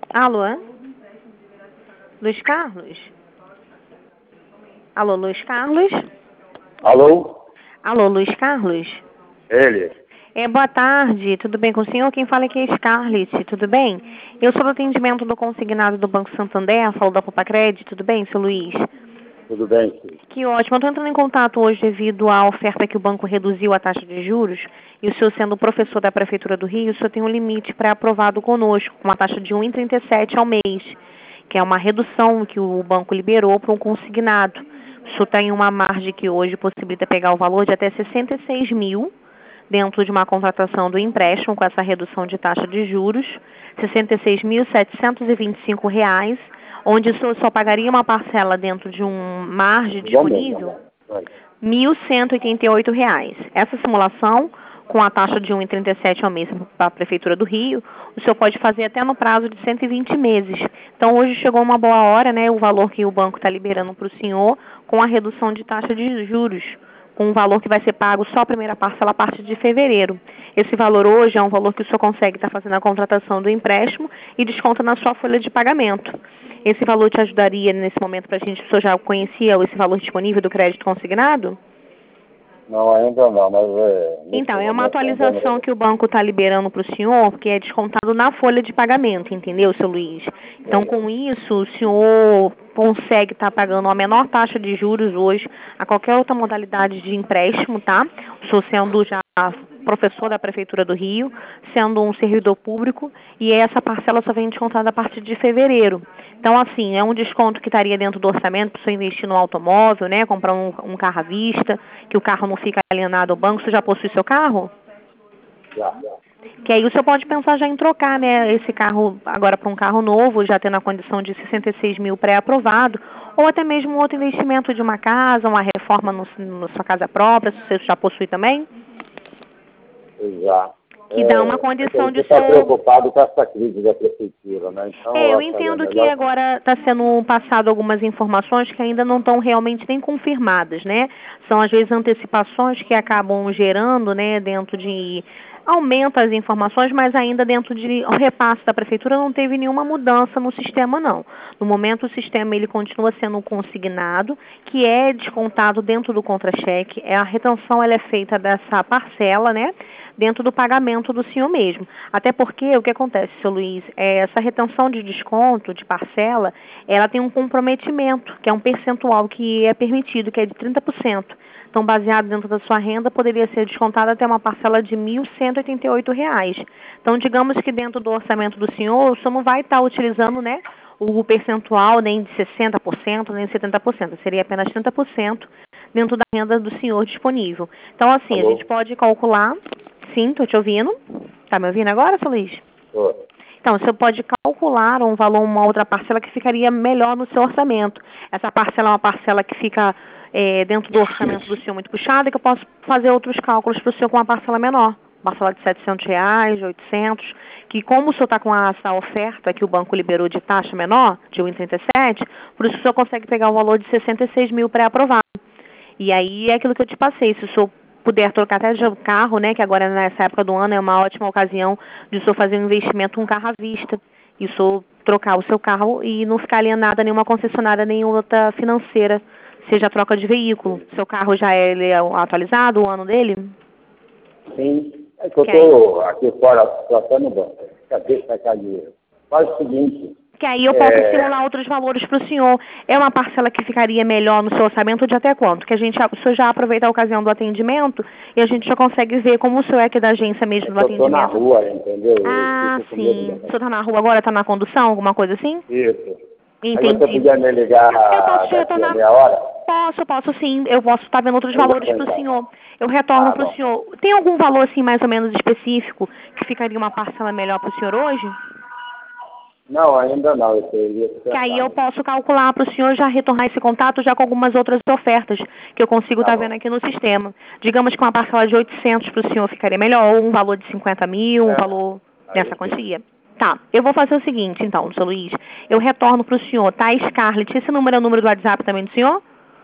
Alô? Luiz Carlos? Alô, Luiz Carlos? Alô? Alô, Luiz Carlos? Ele? Boa tarde, tudo bem com o senhor? Quem fala aqui é Scarlett, tudo bem? Eu sou do atendimento do consignado do Banco Santander, falo da Popacred, tudo bem, seu Luiz? Tudo bem, filho? Que ótimo, eu estou entrando em contato hoje devido à oferta que o banco reduziu a taxa de juros, e o senhor sendo professor da Prefeitura do Rio, o senhor tem um limite pré-aprovado conosco, com uma taxa de 1,37 ao mês, que é uma redução que o banco liberou para um consignado. O senhor tem uma margem que hoje possibilita pegar o valor de até 66 mil, dentro de uma contratação do empréstimo com essa redução de taxa de juros, R$ 66.725, onde o senhor só pagaria uma parcela dentro de um margem disponível, R$ 1.188. Essa simulação, com a taxa de 1,37 ao mês para a Prefeitura do Rio, o senhor pode fazer até no prazo de 120 meses. Então, hoje chegou uma boa hora, né, o valor que o banco está liberando para o senhor, com a redução de taxa de juros, com um valor que vai ser pago só a primeira parcela a partir de fevereiro. Esse valor hoje é um valor que o senhor consegue estar fazendo a contratação do empréstimo e desconta na sua folha de pagamento. Esse valor te ajudaria nesse momento para a gente, o senhor já conhecia esse valor disponível do crédito consignado? Não, ainda não, mas Então, é uma atualização que o banco está liberando para o senhor, que é descontado na folha de pagamento, entendeu, seu Luiz? Então, com isso, o senhor consegue estar pagando a menor taxa de juros hoje a qualquer outra modalidade de empréstimo, tá? O senhor sendo já professor da Prefeitura do Rio, sendo um servidor público, e essa parcela só vem descontada a partir de fevereiro. Então, assim, é um desconto que estaria dentro do orçamento para você investir no automóvel, né? Comprar um carro à vista, que o carro não fica alienado ao banco. Você já possui seu carro? Já. Que aí o senhor pode pensar já em trocar, né, esse carro agora para um carro novo, já tendo a condição de 66 mil pré-aprovado, ou até mesmo um outro investimento de uma casa, uma reforma na sua casa própria, se você já possui também. Já. Que dá uma condição de você está preocupado com essa crise da prefeitura, né? Então, eu entendo que agora está sendo passado algumas informações que ainda não estão realmente nem confirmadas, né? São às vezes antecipações que acabam gerando, né, dentro de aumenta as informações, mas ainda dentro de o repasse da prefeitura não teve nenhuma mudança no sistema, não. No momento o sistema ele continua sendo consignado, que é descontado dentro do contra-cheque, a retenção ela é feita dessa parcela, né, dentro do pagamento do senhor mesmo. Até porque o que acontece, seu Luiz, essa retenção de desconto, de parcela, ela tem um comprometimento, que é um percentual que é permitido, que é de 30%. Então, baseado dentro da sua renda, poderia ser descontada até uma parcela de R$ 1.188. Então, digamos que dentro do orçamento do senhor, o senhor não vai estar utilizando, né, o percentual nem de 60%, nem de 70%. Seria apenas 30% dentro da renda do senhor disponível. Então, assim, Alô? a gente pode calcular. Sim, estou te ouvindo. Está me ouvindo agora, seu Luiz? Estou. Então, você pode calcular um valor, uma outra parcela que ficaria melhor no seu orçamento. Essa parcela é uma parcela que fica dentro do orçamento do senhor muito puxada, que eu posso fazer outros cálculos para o senhor com uma parcela menor. Parcela de R$ 700, de 800, que como o senhor está com essa oferta que o banco liberou de taxa menor, de 1,37, por isso o senhor consegue pegar o valor de 66 mil pré-aprovado. E aí é aquilo que eu te passei, se o senhor puder trocar até de carro, né, que agora nessa época do ano é uma ótima ocasião de o senhor fazer um investimento, um carro à vista, e o senhor trocar o seu carro e não ficar alienado a nenhuma concessionária, nem outra financeira, seja a troca de veículo. Seu carro já ele é atualizado, o ano dele? Sim. É que eu estou aqui fora tratando banco. Cadê sacar dinheiro? Faz o seguinte. Que aí eu posso simular outros valores para o senhor. É uma parcela que ficaria melhor no seu orçamento de até quanto? Que o senhor já aproveita a ocasião do atendimento e a gente já consegue ver como o senhor é aqui da agência mesmo do atendimento. Eu estou na rua, entendeu? Ah, sim. O senhor está na rua agora? Está na condução? Alguma coisa assim? Isso. Entendi. Aí você podia me ligar eu posso te retornar. meia hora? Posso sim. Eu posso estar vendo outros valores para o senhor. Eu retorno para o senhor. Tem algum valor assim mais ou menos específico que ficaria uma parcela melhor para o senhor hoje? Não, ainda não. Eu teria que aí eu posso calcular para o senhor já retornar esse contato já com algumas outras ofertas que eu consigo estar vendo aqui no sistema. Digamos que uma parcela de 800 para o senhor ficaria melhor, ou um valor de 50 mil, um valor nessa quantia. Tá, eu vou fazer o seguinte, então, seu Luiz. Eu retorno para o senhor, tá, Scarlett? Esse número é o número do WhatsApp também do senhor?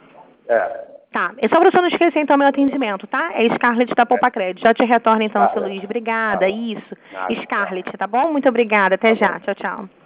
Tá, é só para o senhor não esquecer, então, meu atendimento, tá? É Scarlett da Popacred. Já te retorno, então, seu Luiz. Obrigada, isso. Scarlett, tá bom? Muito obrigada. Até já. Tchau, tchau.